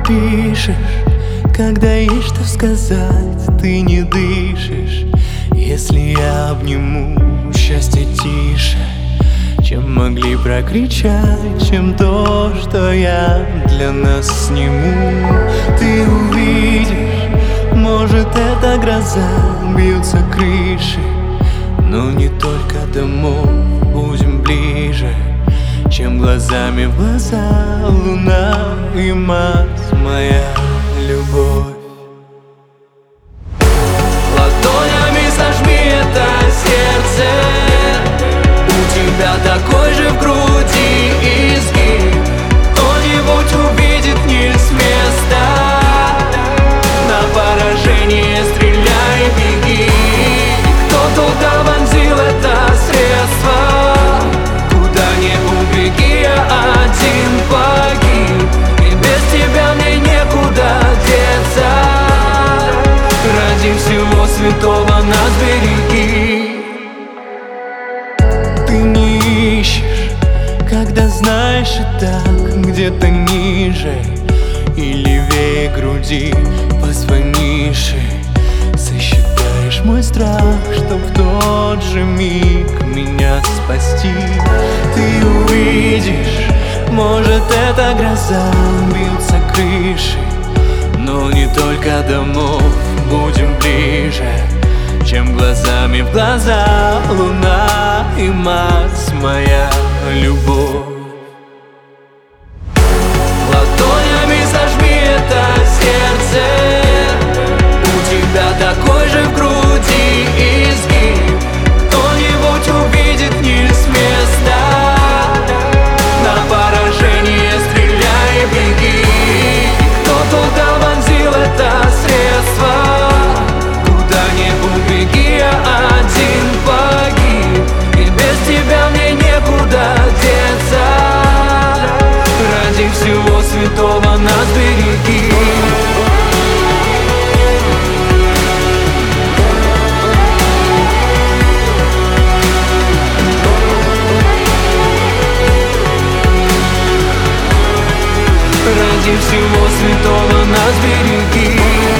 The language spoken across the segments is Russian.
пишешь, когда есть что сказать, ты не дышишь. Если я обниму, счастье тише, чем могли прокричать, чем то, что я для нас сниму. Ты увидишь, может, это гроза, бьются крыши, но не только домов, будем ближе, чем глазами в глаза. Луна и мать, моя любовь. Ладонями сожми это сердце, у тебя такой же в груди изгиб. Кто-нибудь увидит не с места, на поражение стреляй, беги. Кто туда вонзил это средство, куда не убеги, я один погиб. И без тебя мне некуда деться, ради всего святого нас береги. Ты не ищешь, когда знаешь и так где-то ниже и левее груди позвонишь и сосчитаешь мой страх, чтоб в тот же миг меня спасти. Ты увидишь, может, это гроза, бьются крыши, но не только домов, будем ближе, чем глазами в глаза. Луна и мать, моя любовь. Ладонями сожми это сердце, у тебя такой же в груди изгиб. Кто-нибудь увидит не с места, на поражение стреляй, беги. Кто туда вонзил это средство, куда не убеги, я один погиб. И без тебя мне некуда деться, ради всего святого нас береги. Ради всего святого нас береги.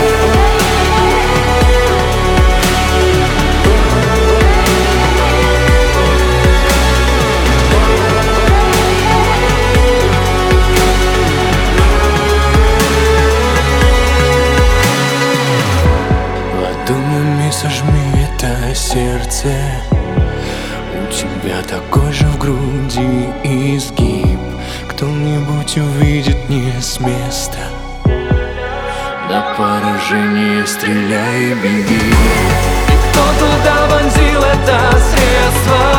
Ладонями сожми это сердце, у тебя такой же в груди изгиб. Кто-нибудь увидит не с места, на поражение стреляй и беги. Кто туда вонзил это средство,